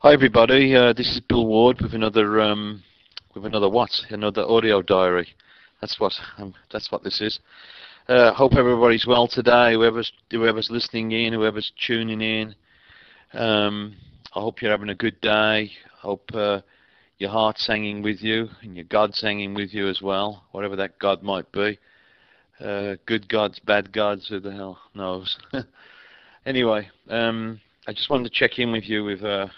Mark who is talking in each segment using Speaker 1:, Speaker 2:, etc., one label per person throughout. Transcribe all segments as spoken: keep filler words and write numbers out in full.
Speaker 1: Hi everybody, uh, this is Bill Ward with another um, with another what? Another audio diary. That's what um, that's what this is. Uh, hope everybody's well today. Whoever's whoever's listening in, whoever's tuning in. Um, I hope you're having a good day. I hope uh, your heart's hanging with you and your God's hanging with you as well, whatever that God might be. Uh, good gods, bad gods, who the hell knows? Anyway, um, I just wanted to check in with you with. Uh,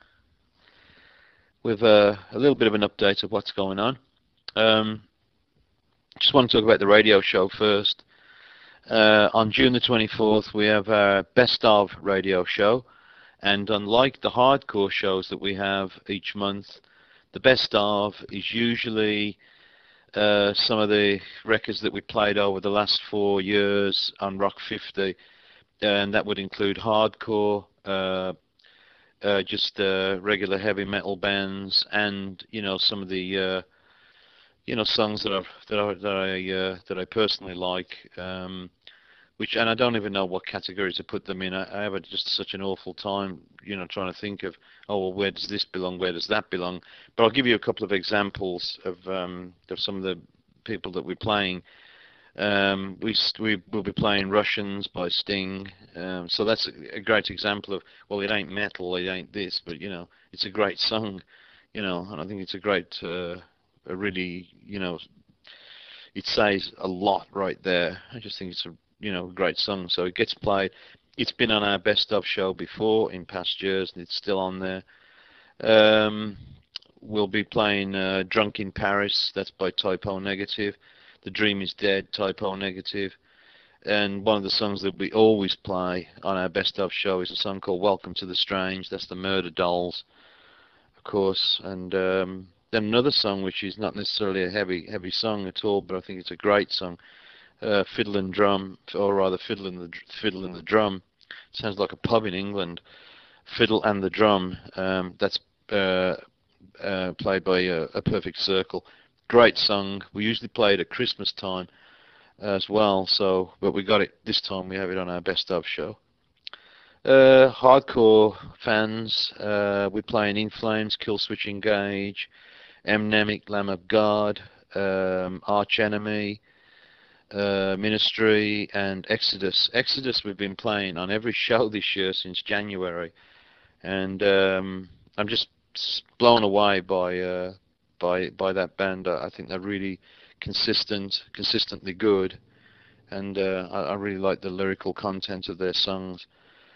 Speaker 1: with a, a little bit of an update of what's going on. Um, just want to talk about the radio show first. Uh, on June the twenty-fourth, we have our Best of radio show, and unlike the hardcore shows that we have each month, the Best of is usually uh, some of the records that we played over the last four years on Rock fifty, and that would include hardcore, uh, Uh, just uh, regular heavy metal bands, and you know some of the uh, you know songs that I that I that I, uh, that I personally like, um, which and I don't even know what category to put them in. I, I have a, just such an awful time, you know, trying to think of oh well, where does this belong, where does that belong? But I'll give you a couple of examples of um, of some of the people that we're playing. Um, we we will be playing Russians by Sting, um, so that's a, a great example of well, it ain't metal, it ain't this, but you know, it's a great song, you know, and I think it's a great, uh, a really, you know, it says a lot right there. I just think it's a you know great song, so it gets played. It's been on our best of show before in past years, and it's still on there. Um, we'll be playing uh, Drunk in Paris. That's by Type O Negative. The Dream is Dead, Type O Negative. And one of the songs that we always play on our best of show is a song called Welcome to the Strange. That's the Murder Dolls, of course. And um, then another song which is not necessarily a heavy heavy song at all, but I think it's a great song, uh, Fiddle and Drum, or rather Fiddle and the Fiddle and the Drum. Sounds like a pub in England. Fiddle and the Drum. Um, that's uh, uh, played by uh, A Perfect Circle. Great song. We usually play it at Christmas time as well, so but we got it this time. We have it on our best of show. Uh, hardcore fans, uh, we're playing In Flames, Killswitch Engage, Mnemic, Lamb of God, um, Arch Enemy, uh, Ministry, and Exodus. Exodus we've been playing on every show this year since January, and um, I'm just blown away by. Uh, by by that band. I think they're really consistent, consistently good, and uh, I, I really like the lyrical content of their songs.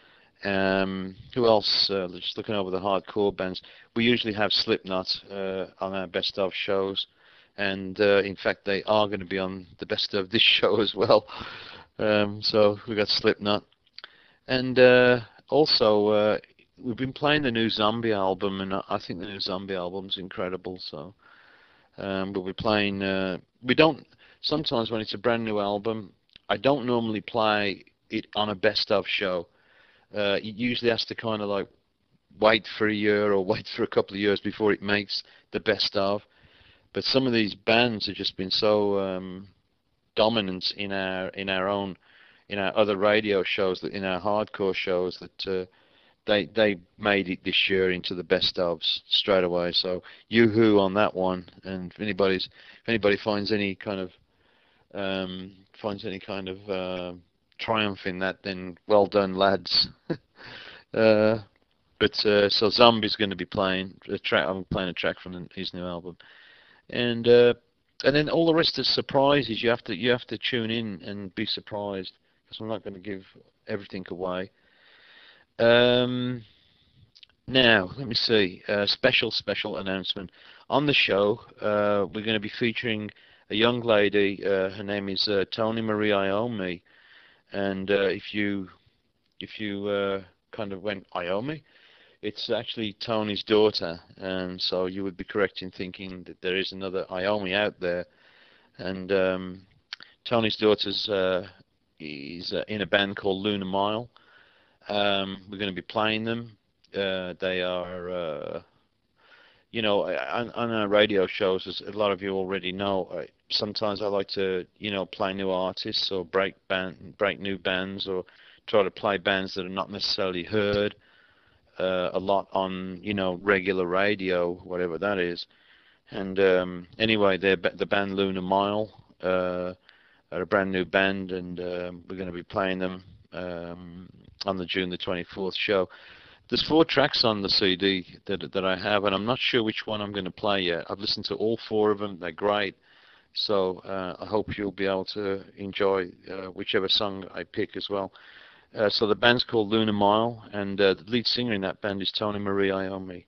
Speaker 1: Um, who else? Uh, just looking over the hardcore bands, we usually have Slipknot uh, on our best of shows, and uh, in fact they are going to be on the best of this show as well. Um, so we got Slipknot, and uh, also. Uh, We've been playing the new Zombie album, and I think the new Zombie album's incredible. So um, we'll be playing. Uh, we don't sometimes when it's a brand new album, I don't normally play it on a best of show. Uh, it usually has to kind of like wait for a year or wait for a couple of years before it makes the best of. But some of these bands have just been so um, dominant in our in our own in our other radio shows, that in our hardcore shows that. Uh, They they made it this year into the best ofs straight away. So yoo-hoo on that one. And if anybody's if anybody finds any kind of um, finds any kind of uh, triumph in that, then well done, lads. uh, but uh, so Zombie's going to be playing a track. I'm playing a track from his new album, and uh, and then all the rest is surprises. You have to you have to tune in and be surprised, because I'm not going to give everything away. Um, now, let me see. Uh, special, special announcement. On the show, uh, we're going to be featuring a young lady. Uh, her name is uh, Tony Marie Iommi. And uh, if you if you uh, kind of went, Iommi? It's actually Tony's daughter. And so you would be correct in thinking that there is another Iommi out there. And um, Tony's daughter's uh, is uh, in a band called Lunar Mile. Um, we're going to be playing them. Uh, they are, uh, you know, on, on our radio shows, as a lot of you already know, uh, sometimes I like to, you know, play new artists or break band, break new bands, or try to play bands that are not necessarily heard uh, a lot on, you know, regular radio, whatever that is. And um, anyway, they're the band Lunar Mile uh, are a brand new band, and um, we're going to be playing them um, on the June the twenty-fourth show. There's four tracks on the C D that that I have, and I'm not sure which one I'm going to play yet. I've listened to all four of them; they're great. So uh, I hope you'll be able to enjoy uh, whichever song I pick as well. Uh, so the band's called Lunar Mile, and uh, the lead singer in that band is Tony Marie Iommi.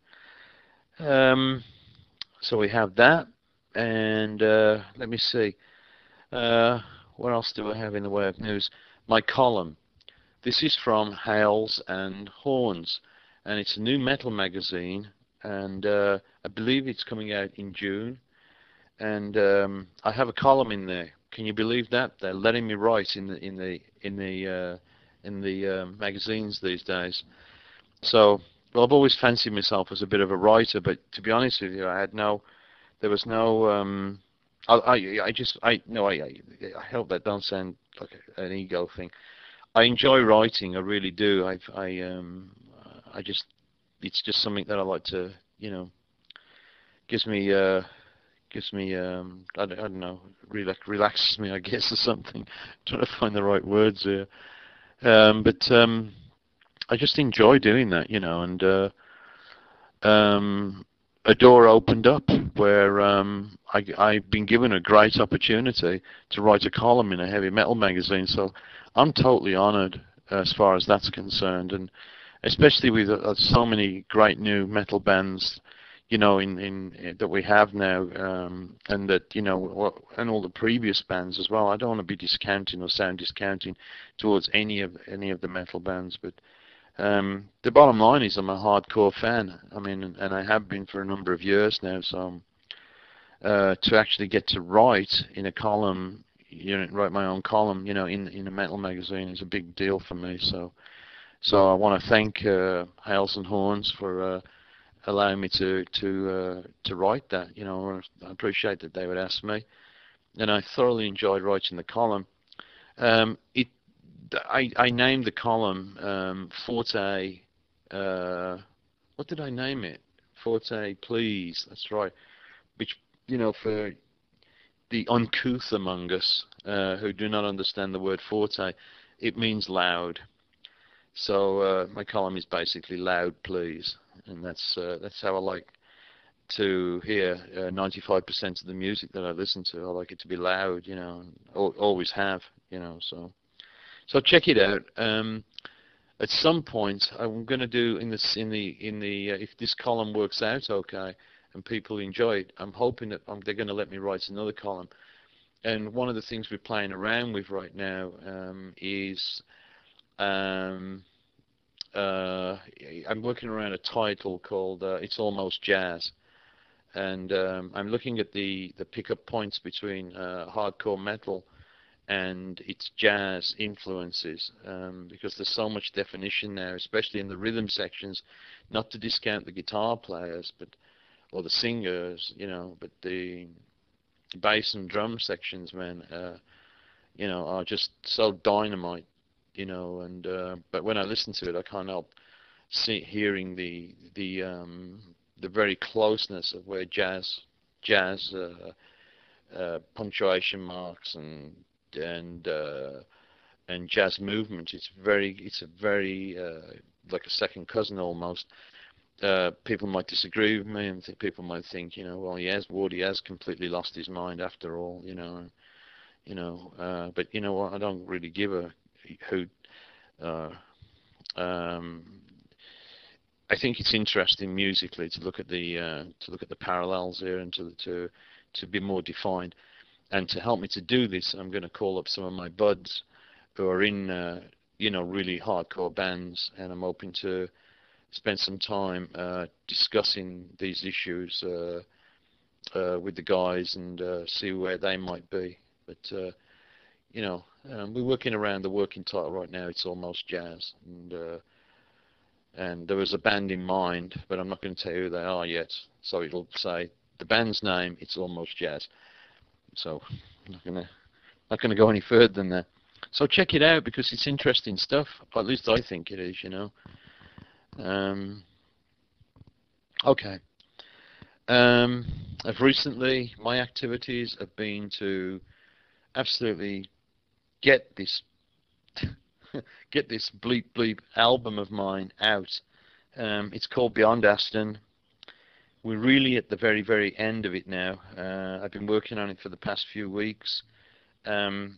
Speaker 1: Um, so we have that, and uh, let me see. Uh, what else do I have in the way of news? My column. This is from Hales and Horns, and it's a new metal magazine, and uh, I believe it's coming out in June. And um, I have a column in there. Can you believe that? They're letting me write in the in the in the uh, in the uh, magazines these days. So, well, I've always fancied myself as a bit of a writer, but to be honest with you, I had no, there was no. Um, I, I I just I no I I, I hope that don't sound like an ego thing. I enjoy writing, I really do. I I um I just it's just something that I like to, you know, gives me uh gives me um I don't, I don't know relax relaxes me, I guess, or something. I'm trying to find the right words here. Um, but um, I just enjoy doing that, you know, and uh, um, a door opened up where um, I, I've been given a great opportunity to write a column in a heavy metal magazine. So I'm totally honoured as far as that's concerned, and especially with uh, so many great new metal bands, you know, in, in, in that we have now, um, and that, you know, and all the previous bands as well. I don't want to be discounting or sound discounting towards any of any of the metal bands, but um, the bottom line is I'm a hardcore fan. I mean, and I have been for a number of years now. So uh, to actually get to write in a column, you know, write my own column, you know, in in a metal magazine is a big deal for me. So so I want to thank uh, Hales and Horns for Uh, allowing me to to uh, to write that. You know, I appreciate that they would ask me, and I thoroughly enjoyed writing the column. Um, it I I named the column um, Forte. Uh, what did I name it? Forte, please. That's right. Which, you know, for the uncouth among us uh, who do not understand the word forte, it means loud. So uh, my column is basically loud, please, and that's uh, that's how I like to hear uh, ninety-five percent of the music that I listen to. I like it to be loud, you know, and al always have, you know. So so check it out. Um, at some point, I'm going to do in this in the in the uh, if this column works out okay and people enjoy it, I'm hoping that um, they're going to let me write another column. And one of the things we're playing around with right now um, is. Um, uh, I'm working around a title called uh, It's Almost Jazz, and um, I'm looking at the, the pickup points between uh, hardcore metal and its jazz influences, um, because there's so much definition now, especially in the rhythm sections, not to discount the guitar players but or the singers, you know, but the bass and drum sections, man, uh, you know, are just so dynamite. You know, and uh, but when I listen to it, I can't help see, hearing the the um, the very closeness of where jazz jazz uh, uh, punctuation marks and and uh, and jazz movement. It's very it's a very uh, like a second cousin almost. Uh, people might disagree with me, and th people might think, you know, well, he has Woody has completely lost his mind after all, you know, you know. Uh, but you know what? I don't really give a hoot. Uh, um, I think it's interesting musically to look at the uh, to look at the parallels here and to to to be more defined. And to help me to do this, I'm going to call up some of my buds who are in uh, you know, really hardcore bands, and I'm hoping to spend some time uh, discussing these issues uh, uh, with the guys and uh, see where they might be. But uh, you know, um, we're working around the working title right now. It's Almost Jazz, and uh, and there was a band in mind, but I'm not going to tell you who they are yet. So it'll say the band's name. It's Almost Jazz. So I'm not going to not going to go any further than that. So check it out because it's interesting stuff. At least I think it is, you know. Um, okay. Um, I've recently, my activities have been to absolutely get this get this bleep bleep album of mine out. Um, it's called Beyond Aston. We're really at the very, very end of it now. Uh, I've been working on it for the past few weeks. Um,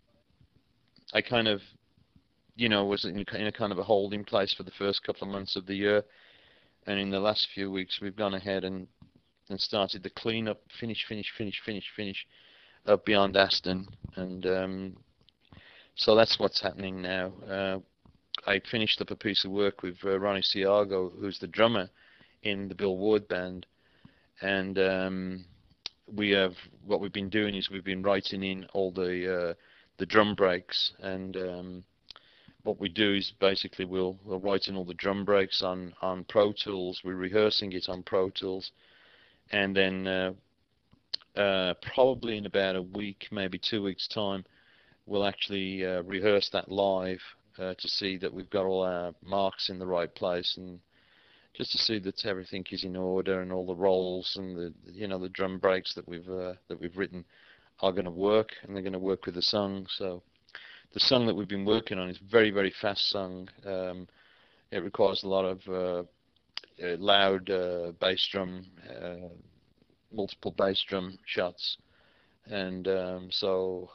Speaker 1: I kind of, you know, was in, in a kind of a holding place for the first couple of months of the year, and in the last few weeks we've gone ahead and, and started the clean-up, finish, finish, finish, finish, finish of Beyond Aston, and um, so that's what's happening now. Uh, I finished up a piece of work with uh, Ronnie Siago, who's the drummer in the Bill Ward band, and um, we have what we've been doing is we've been writing in all the uh, the drum breaks, and um, what we do is basically we'll we'll write in all the drum breaks on on Pro Tools. We're rehearsing it on Pro Tools, and then uh, uh, probably in about a week, maybe two weeks time, we'll actually uh, rehearse that live uh, to see that we've got all our marks in the right place, and just to see that everything is in order and all the rolls and the you know the drum breaks that we've uh, that we've written are going to work, and they're going to work with the song. So the song that we've been working on is very, very fast song. Um, it requires a lot of uh, uh, loud uh, bass drum, uh, multiple bass drum shots, and um, so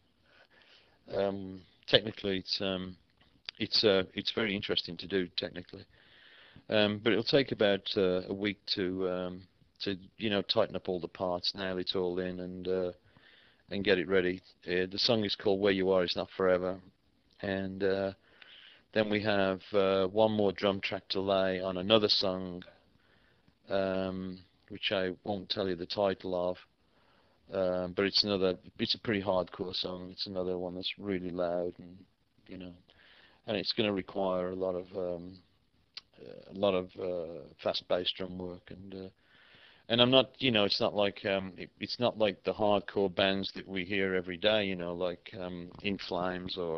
Speaker 1: um, technically it's um, it's uh, it's very interesting to do technically. Um, but it'll take about uh, a week to um, to you know tighten up all the parts, nail it all in, and uh, and get it ready. Uh, the song is called "Where You Are Is Not Forever," and uh, then we have uh, one more drum track to lay on another song, um, which I won't tell you the title of, um, but it's another. It's a pretty hardcore song. It's another one that's really loud, and you know, and it's going to require a lot of um, a lot of uh, fast bass drum work, and uh, and I'm not, you know, it's not like um, it, it's not like the hardcore bands that we hear every day, you know, like um, In Flames or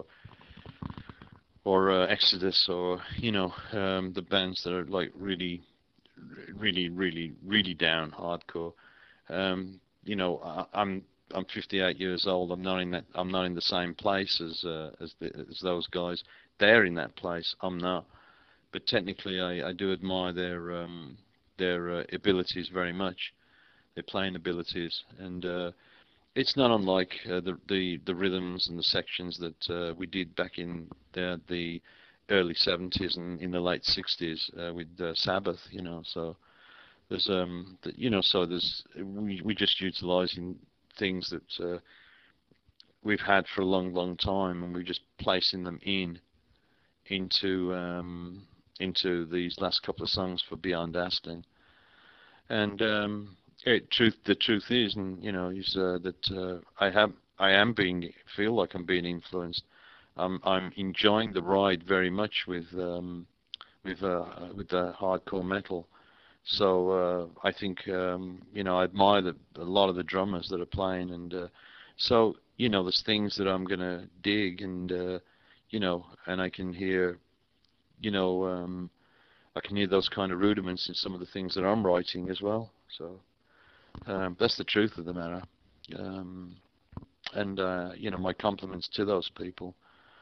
Speaker 1: or uh, Exodus, or you know, um, the bands that are like really, really, really, really down hardcore. Um, you know, I, I'm I'm fifty-eight years old. I'm not in that. I'm not in the same place as uh, as, the, as those guys. They're in that place. I'm not. But technically, I, I do admire their um, their uh, abilities very much, their playing abilities, and uh, it's not unlike uh, the, the the rhythms and the sections that uh, we did back in the, the early seventies and in the late sixties uh, with uh, Sabbath, you know. So there's um the, you know so there's we we just utilising things that uh, we've had for a long long time, and we're just placing them in into um, into these last couple of songs for Beyond Aston. And um, it, truth, the truth is, and you know, is uh, that uh, I have, I am being, feel like I'm being influenced. Um, I'm enjoying the ride very much with um, with uh, with the hardcore metal. So uh, I think um, you know, I admire the, a lot of the drummers that are playing, and uh, so you know, there's things that I'm gonna dig, and uh, you know, and I can hear, you know, um, I can hear those kind of rudiments in some of the things that I'm writing as well. So um, that's the truth of the matter. Um, and uh, you know, my compliments to those people.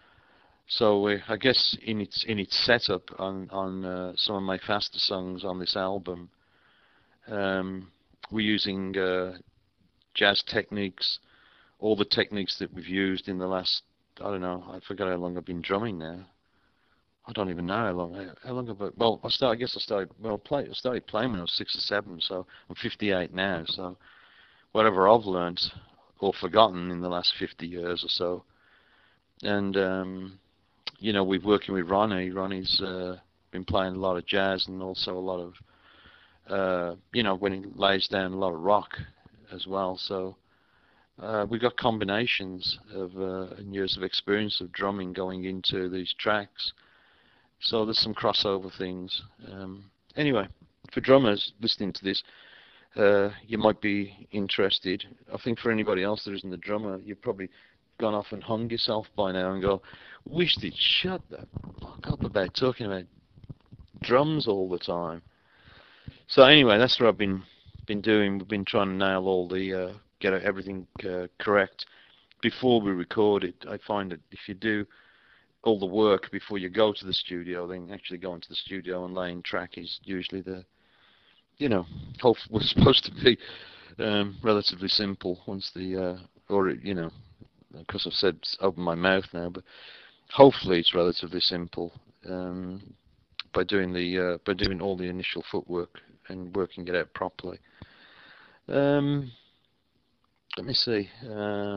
Speaker 1: So uh, I guess in its in its setup on on uh, some of my faster songs on this album, um, we're using uh, jazz techniques, all the techniques that we've used in the last, I don't know, I forgot how long I've been drumming now. I don't even know how long. How long have I? Well, I started. I guess I started. Well, play. I started playing when I was six or seven. So I'm fifty-eight now. So whatever I've learned or forgotten in the last fifty years or so, and um, you know, we're working with Ronnie. Ronnie's uh, been playing a lot of jazz and also a lot of, uh, you know, when he lays down a lot of rock as well. So uh, we've got combinations of uh, years of experience of drumming going into these tracks. So there's some crossover things. Um, anyway, for drummers listening to this, uh, you might be interested. I think for anybody else that isn't a drummer, you've probably gone off and hung yourself by now and go, wish they'd shut the fuck up about talking about drums all the time. So anyway, that's what I've been been doing. We've been trying to nail all the uh, get everything uh, correct before we record it. I find that if you do all the work before you go to the studio, then actually going to the studio and laying track is usually the, you know, hope we're supposed to be um, relatively simple once the, uh, or, you know, because I've said open my mouth now, but hopefully it's relatively simple um, by doing the, uh, by doing all the initial footwork and working it out properly. Um, let me see. Uh,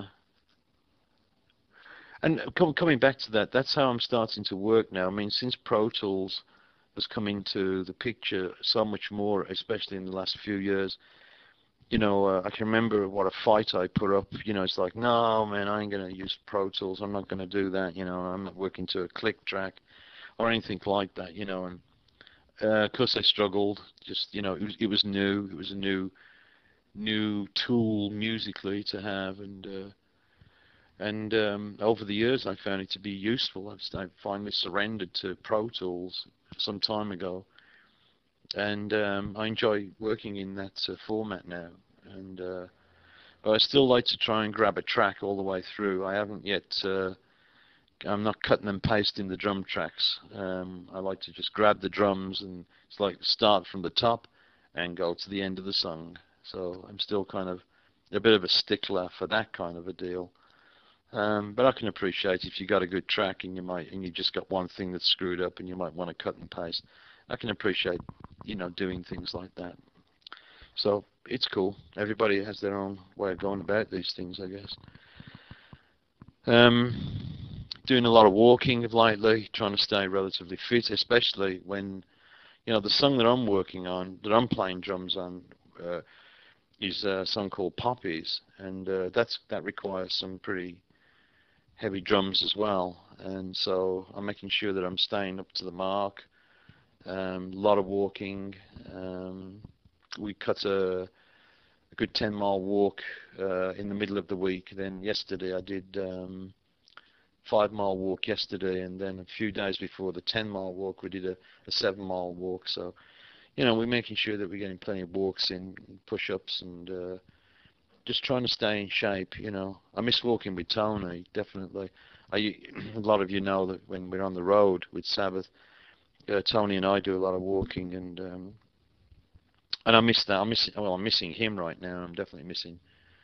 Speaker 1: And com coming back to that, that's how I'm starting to work now. I mean, since Pro Tools has come into the picture so much more, especially in the last few years, you know, uh, I can remember what a fight I put up. You know, it's like, no, man, I ain't going to use Pro Tools. I'm not going to do that. You know, I'm not working to a click track or anything like that, you know. And uh, of course I struggled. Just, you know, it was, it was new. It was a new, new tool musically to have. And, uh, And um, over the years, I found it to be useful. I, just, I finally surrendered to Pro Tools some time ago, and um, I enjoy working in that uh, format now. And uh, but I still like to try and grab a track all the way through. I haven't yet. Uh, I'm not cutting and pasting the drum tracks. Um, I like to just grab the drums and it's like start from the top and go to the end of the song. So I'm still kind of a bit of a stickler for that kind of a deal. Um, but I can appreciate if you got a good track and you might and you just got one thing that's screwed up and you might want to cut and paste. I can appreciate, you know, doing things like that. So it's cool. Everybody has their own way of going about these things, I guess. Um, doing a lot of walking lately, trying to stay relatively fit, especially when, you know, the song that I'm working on, that I'm playing drums on, uh, is a song called Poppies, and uh, that's that requires some pretty heavy drums as well, and so I'm making sure that I'm staying up to the mark. Um, a lot of walking. Um, we cut a, a good ten mile walk uh, in the middle of the week. Then yesterday I did um, five mile walk yesterday, and then a few days before the ten mile walk we did a, a seven mile walk. So, you know, we're making sure that we're getting plenty of walks in, push-ups, and uh, just trying to stay in shape, you know. I miss walking with Tony, definitely. I, a lot of you know that when we're on the road with Sabbath, uh, Tony and I do a lot of walking, and um, and I miss that. I'm missing. Well, I'm missing him right now. I'm definitely missing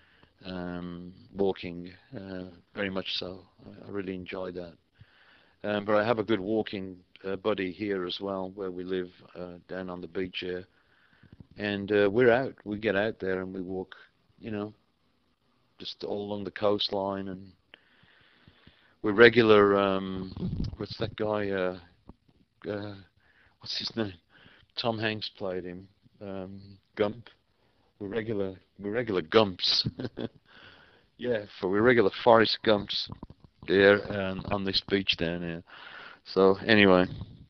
Speaker 1: um, walking uh, very much so. I, I really enjoy that. Um, but I have a good walking uh, buddy here as well, where we live uh, down on the beach here, and uh, we're out. We get out there and we walk, you know, just all along the coastline, and we're regular. Um, what's that guy? Uh, uh, what's his name? Tom Hanks played him. Um, Gump. We're regular. We're regular Gumps. Yeah, for we're regular Forrest Gumps there and on this beach down here. So anyway,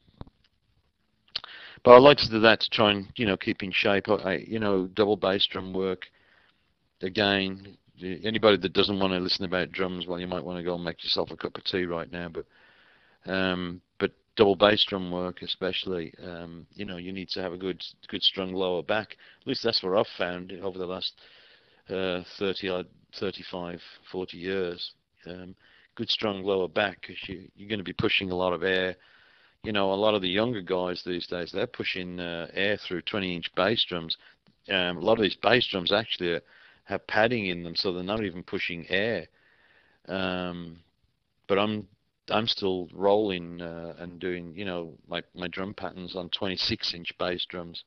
Speaker 1: but I like to do that to try and, you know, keep in shape. I, you know, double bass drum work. Again, anybody that doesn't want to listen about drums, well, you might want to go and make yourself a cup of tea right now. But um, but double bass drum work, especially, um, you know, you need to have a good good strong lower back. At least that's what I've found over the last uh, thirty, thirty-five, forty years. Um, good strong lower back, because you, you're going to be pushing a lot of air. You know, a lot of the younger guys these days, they're pushing uh, air through twenty inch bass drums. Um, a lot of these bass drums actually are, have padding in them, so they're not even pushing air. Um, but I'm I'm still rolling uh, and doing, you know, my my drum patterns on twenty-six inch bass drums.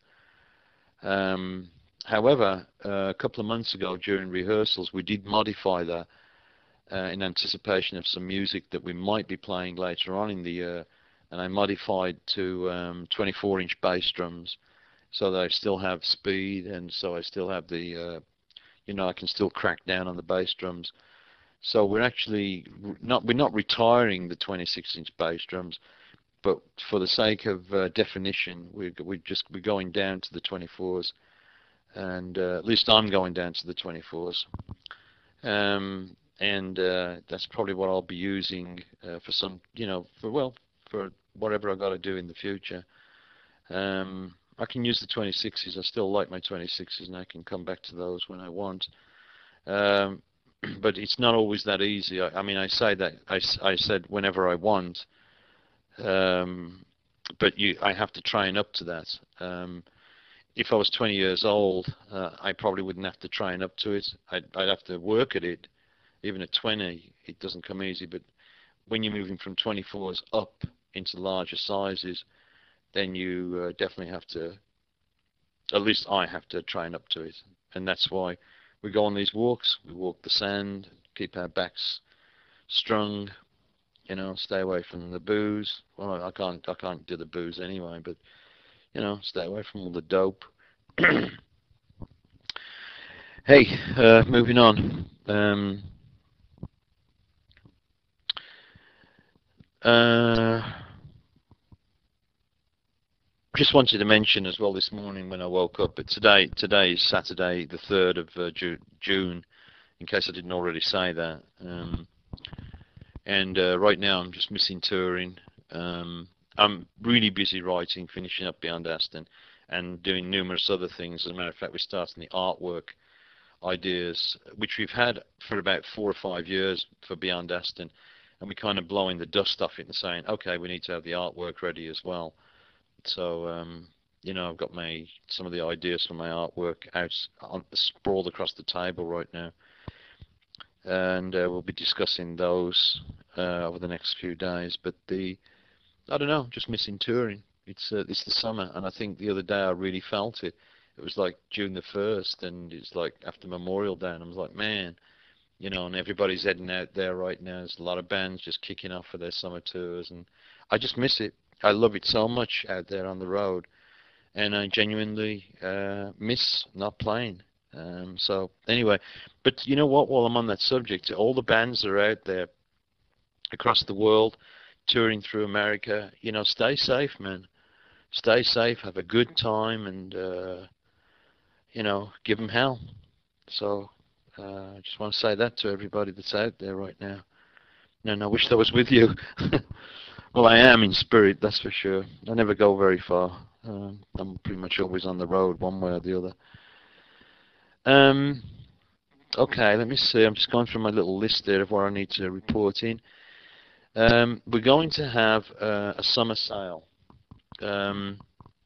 Speaker 1: Um, however, uh, a couple of months ago during rehearsals, we did modify that uh, in anticipation of some music that we might be playing later on in the year, and I modified to um, twenty-four inch bass drums, so that I still have speed, and so I still have the uh, you know, I can still crack down on the bass drums. So we're actually not we're not retiring the twenty-six inch bass drums, but for the sake of uh, definition, we're we just we're going down to the twenty-fours, and uh, at least I'm going down to the twenty-fours, um, and uh, that's probably what I'll be using uh, for some, you know, for well for whatever I've got to do in the future. Um, I can use the twenty-sixes. I still like my twenty-sixes, and I can come back to those when I want. Um, but it's not always that easy. I, I mean, I say that I, I said whenever I want, um, but you I have to train up to that. Um, if I was twenty years old, uh, I probably wouldn't have to train up to it. I'd, I'd have to work at it. Even at twenty, it doesn't come easy. But when you're moving from twenty-fours up into larger sizes, then you uh, definitely have to, at least I have to train up to it. And that's why we go on these walks. We walk the sand, keep our backs strung, you know, stay away from the booze. Well, I can't, I can't do the booze anyway, but, you know, stay away from all the dope. Hey, uh, moving on. Um, uh, just wanted to mention as well this morning when I woke up, but today today is Saturday the third of uh, Ju June, in case I didn't already say that. Um, and uh, right now I'm just missing touring. Um, I'm really busy writing, finishing up Beyond Aston, and doing numerous other things. As a matter of fact, we're starting the artwork ideas, which we've had for about four or five years for Beyond Aston, and we're kind of blowing the dust off it and saying, okay, we need to have the artwork ready as well. So, um, you know, I've got my some of the ideas for my artwork out on, sprawled across the table right now, and uh, we'll be discussing those uh, over the next few days. But the, I don't know, just missing touring. It's uh, it's the summer, and I think the other day I really felt it. It was like June the first, and it's like after Memorial Day, and I was like, man, you know, and everybody's heading out there right now. There's a lot of bands just kicking off for their summer tours, and I just miss it. I love it so much out there on the road, and I genuinely uh, miss not playing. Um, so anyway, but you know what? While I'm on that subject, all the bands that are out there across the world, touring through America, you know, stay safe, man. Stay safe, have a good time, and uh, you know, give them hell. So uh, I just want to say that to everybody that's out there right now. And I wish I was with you. Well, I am in spirit, that's for sure. I never go very far. Um, I'm pretty much always on the road, one way or the other. Um, okay, let me see. I'm just going through my little list there of what I need to report in. Um, we're going to have uh, a summer sale, um,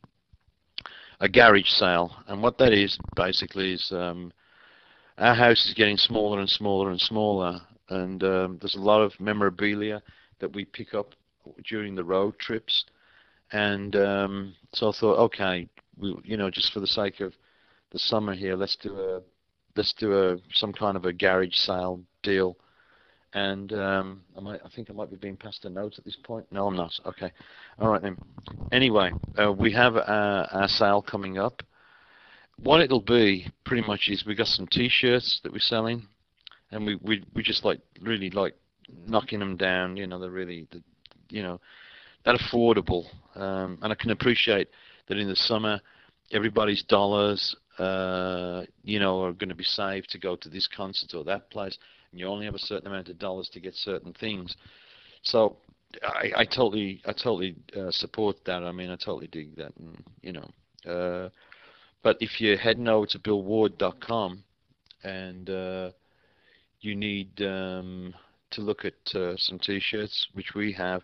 Speaker 1: a garage sale, and what that is basically is um, our house is getting smaller and smaller and smaller, and um, there's a lot of memorabilia that we pick up during the road trips, and um, so I thought, okay, we, you know, just for the sake of the summer here, let's do a let's do a some kind of a garage sale deal. And um, I might, I think I might be being passed a note at this point. No, I'm not. Okay, all right then. Anyway, uh, we have uh, our sale coming up. What it'll be pretty much is we got some T-shirts that we're selling, and we we we just like really like knocking them down. You know, they're really the, you know, that affordable, um, and I can appreciate that in the summer everybody's dollars uh, you know, are going to be saved to go to this concert or that place, and you only have a certain amount of dollars to get certain things. So I, I totally I totally uh, support that. I mean, I totally dig that, and you know, uh, but if you're heading over to bill ward dot com and uh, you need um, to look at uh, some T-shirts, which we have,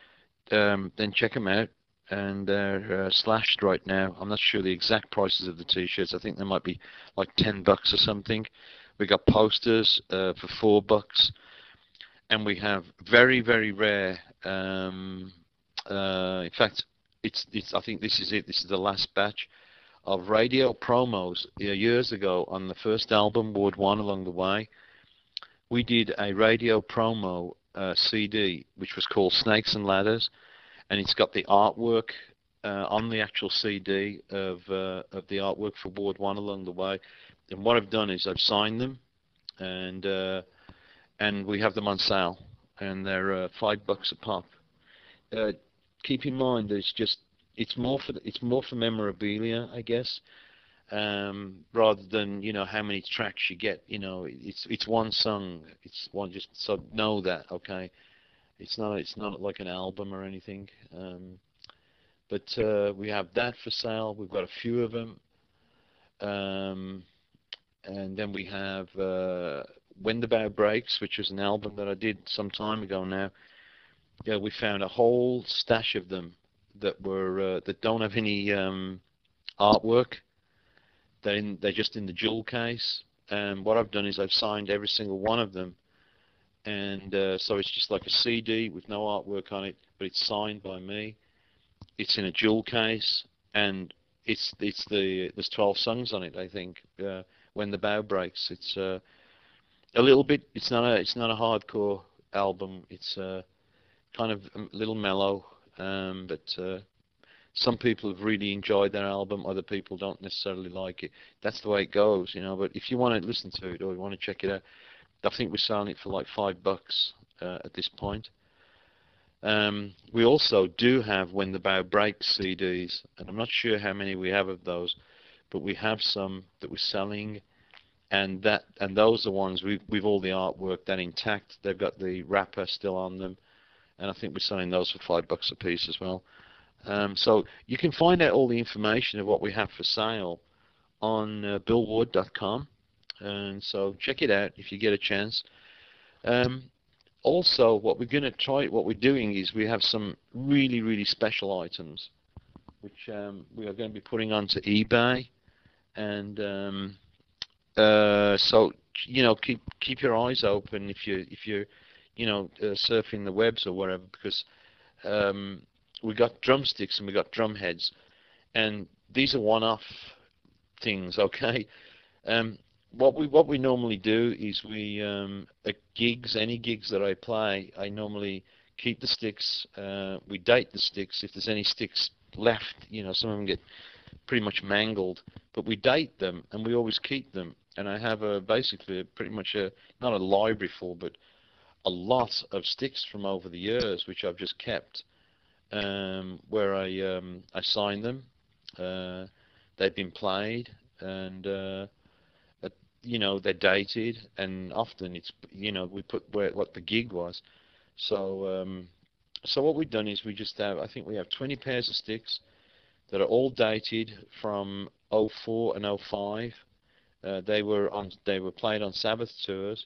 Speaker 1: um, then check them out. And they're uh, slashed right now. I'm not sure the exact prices of the T-shirts. I think they might be like ten bucks or something. We got posters uh, for four bucks, and we have very, very rare. Um, uh, in fact, it's it's. I think this is it. This is the last batch of radio promos. Yeah, years ago on the first album, Ward One, Along the Way, we did a radio promo uh, C D, which was called Snakes and Ladders. And it's got the artwork uh, on the actual C D of uh, of the artwork for Ward One, Along the Way. And what I've done is I've signed them, and uh, and we have them on sale, and they're uh, five bucks a pop. Uh, keep in mind that it's just it's more for it's more for memorabilia, I guess, um, rather than you know how many tracks you get. You know, it's it's one song. It's one. Just so know that, okay. It's not it's not like an album or anything. Um, But uh, we have that for sale. We've got a few of them. Um, and then we have uh, When the Bow Breaks, which was an album that I did some time ago now. Yeah, we found a whole stash of them that were uh, that don't have any um, artwork. They're in, they're just in the jewel case. And what I've done is I've signed every single one of them, and uh, so it's just like a C D with no artwork on it, but it's signed by me. It's in a jewel case, and it's it's the there's twelve songs on it, I think. Uh, When the Bow Breaks. It's uh, a little bit. It's not a it's not a hardcore album. It's uh, kind of a little mellow, um, but uh, some people have really enjoyed that album. Other people don't necessarily like it. That's the way it goes, you know. But if you want to listen to it or you want to check it out, I think we're selling it for like five bucks uh, at this point. Um, we also do have When the Bow Breaks C Ds, and I'm not sure how many we have of those, but we have some that we're selling, and that and those are ones we've we've all the artwork that intact. They've got the wrapper still on them, and I think we're selling those for five bucks a piece as well. Um, so you can find out all the information of what we have for sale on uh, bill ward dot com, and so check it out if you get a chance. Um, also, what we're going to try, what we're doing is we have some really, really special items, which um, we are going to be putting onto eBay, and um, uh, so you know, keep keep your eyes open if you if you're, you know, uh, surfing the webs or whatever, because um, we got drumsticks and we got drum heads, and these are one-off things, okay? Um, what we what we normally do is we um, at gigs, any gigs that I play, I normally keep the sticks. Uh, we date the sticks if there's any sticks left. You know, some of them get pretty much mangled, but we date them and we always keep them. And I have a basically a, pretty much a not a library full, but a lot of sticks from over the years, which I've just kept, um, where I um, I sign them. Uh, they've been played, and uh, you know, they're dated, and often it's, you know, we put where what the gig was. So um, so what we've done is we just have, I think we have twenty pairs of sticks that are all dated from oh four and oh five. Uh, they were on they were played on Sabbath tours,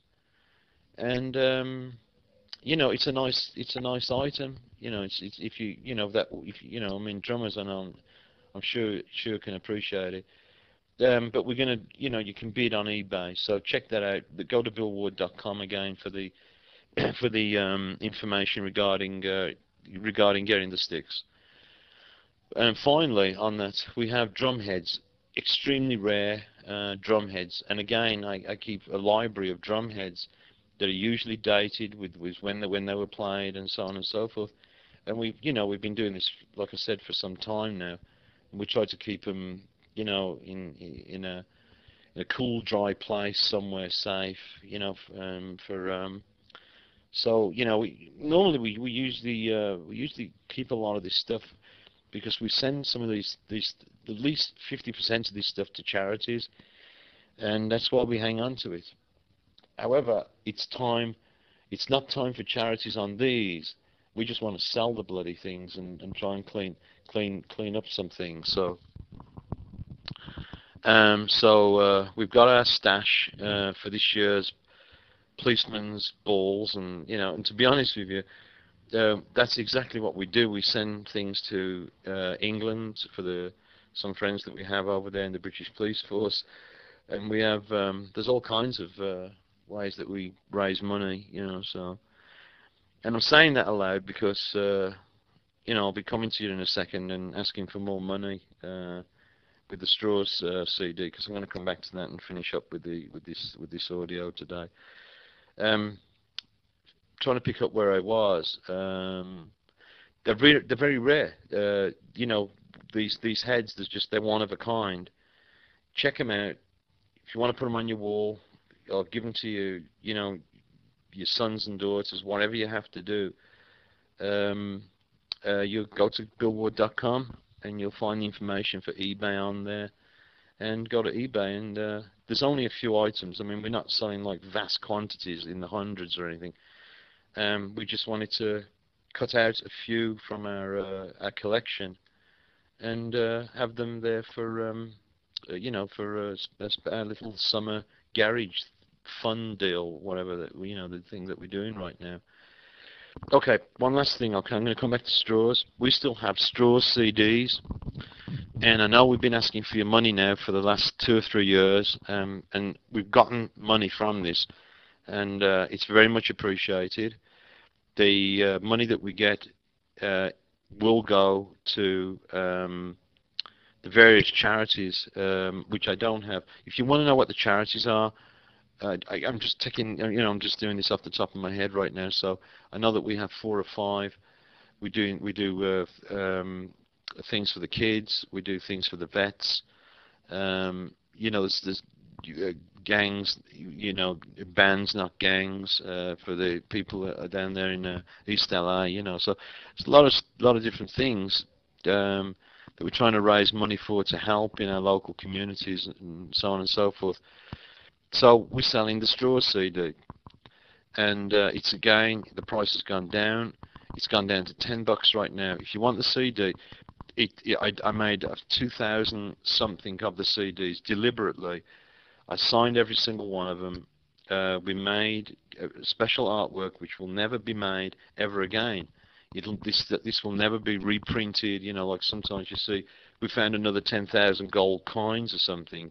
Speaker 1: and um, you know, it's a nice it's a nice item. You know, it's, it's if you you know that if you know, I mean, drummers, I know, I'm sure sure can appreciate it. Um, but we're gonna, you know, you can bid on eBay, so check that out. But go to bill ward dot com again for the for the um, information regarding uh, regarding getting the sticks. And finally, on that, we have drum heads, extremely rare uh, drum heads. And again, I, I keep a library of drum heads that are usually dated with, with when they when they were played and so on and so forth. And we, you know, we've been doing this, like I said, for some time now. And we try to keep them, you know, in in a in a cool, dry place somewhere safe, you know, um, for um, so you know, we, normally we we usually uh, we usually keep a lot of this stuff because we send some of these these at least fifty percent of this stuff to charities, and that's why we hang on to it. However, it's time. It's not time for charities on these. We just want to sell the bloody things and, and try and clean clean clean up some things. So. Um, so uh, we've got our stash uh, for this year's policeman's balls, and you know, and to be honest with you, uh, that's exactly what we do. We send things to uh, England for the some friends that we have over there in the British Police Force, and we have um, there's all kinds of uh, ways that we raise money, you know. So, and I'm saying that aloud because uh, you know, I'll be coming to you in a second and asking for more money. Uh, with the Straws uh, C D, because I'm going to come back to that and finish up with the with this with this audio today. Um, trying to pick up where I was. Um, they're re they're very rare. Uh, you know, these these heads. There's just they're one of a kind. Check them out. If you want to put them on your wall, or give them to you, you know, your sons and daughters, whatever you have to do. Um, uh, you go to bill ward dot com. And you'll find the information for eBay on there, and go to eBay, and uh, there's only a few items. I mean, we're not selling like vast quantities in the hundreds or anything. Um, we just wanted to cut out a few from our uh, our collection and uh, have them there for um, uh, you know, for a, a, a little summer garage fun deal, whatever that we, you know, the thing that we're doing right now. Okay, one last thing. Okay, I'm going to come back to straws. We still have straws C Ds, and I know we've been asking for your money now for the last two or three years, um, and we've gotten money from this, and uh, it's very much appreciated. The uh, money that we get uh, will go to um, the various charities, um, which I don't have. If you want to know what the charities are, uh, I, I'm just taking, you know, I'm just doing this off the top of my head right now. So I know that we have four or five. We do we do uh, um, things for the kids. We do things for the vets. Um, you know, there's, there's uh, gangs, you know, bands, not gangs, uh, for the people that are down there in uh, East L A. You know, so there's a lot of lot of different things um, that we're trying to raise money for to help in our local communities and so on and so forth. So we're selling the straw C D, and uh, it's again, the price has gone down. It's gone down to ten bucks right now. If you want the C D, it, it, I, I made two thousand something of the C Ds deliberately. I signed every single one of them. Uh, we made a special artwork which will never be made ever again. It'll, this this will never be reprinted. You know, like sometimes you see, we found another ten thousand gold coins or something,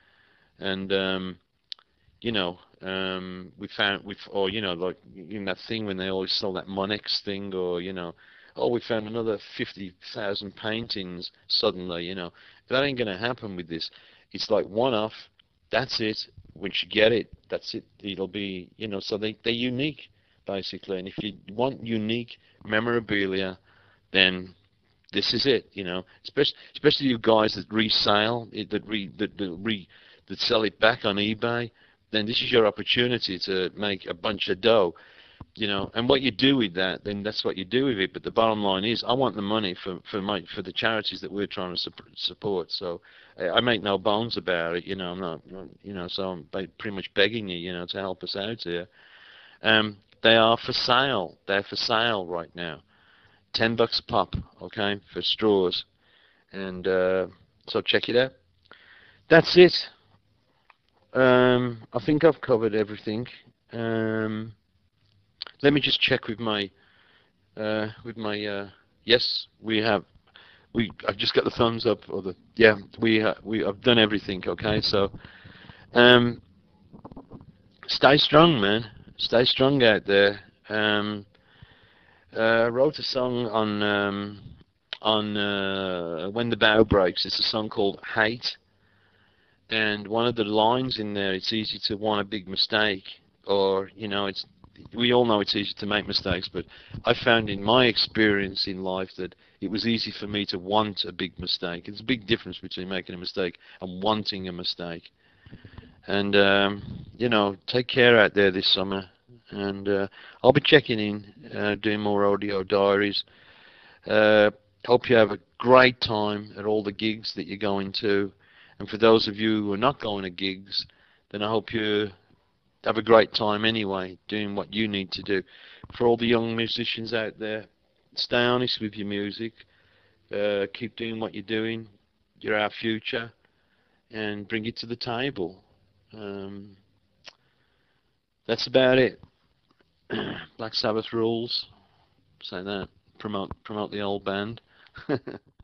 Speaker 1: and um, you know, um, we found, we or you know, like in that thing when they always sell that Monex thing, or you know, oh, we found another fifty thousand paintings suddenly. You know, that ain't gonna happen with this. It's like one off. That's it. Once you get it, that's it. It'll be, you know, so they they're unique basically. And if you want unique memorabilia, then this is it. You know, especially especially you guys that resale it, that re that, that re that sell it back on eBay, then this is your opportunity to make a bunch of dough, you know. And what you do with that, then that's what you do with it. But the bottom line is, I want the money for for my for the charities that we're trying to support. So I make no bones about it, you know. I'm not, you know. So I'm pretty much begging you, you know, to help us out here. Um, they are for sale. They're for sale right now. Ten bucks a pop, okay, for straws. And uh, so check it out. That's it. Um, I think I've covered everything. Um, let me just check with my uh, with my uh, yes, we have we I've just got the thumbs up, or the yeah, we uh, we I've done everything. Okay, so um, stay strong, man. Stay strong out there. Um, uh, I wrote a song on um, on uh, When the Bow Breaks. It's a song called Hate. And one of the lines in there, it's easy to want a big mistake, or, you know, it's, we all know it's easy to make mistakes, but I found in my experience in life that it was easy for me to want a big mistake. There's a big difference between making a mistake and wanting a mistake. And, um, you know, take care out there this summer. And uh, I'll be checking in, uh, doing more audio diaries. Uh, hope you have a great time at all the gigs that you're going to. And for those of you who are not going to gigs, then I hope you have a great time anyway, doing what you need to do. For all the young musicians out there, stay honest with your music. Uh, keep doing what you're doing. You're our future. And bring it to the table. Um, that's about it. Black Sabbath rules. Say that. Promote, promote the old band.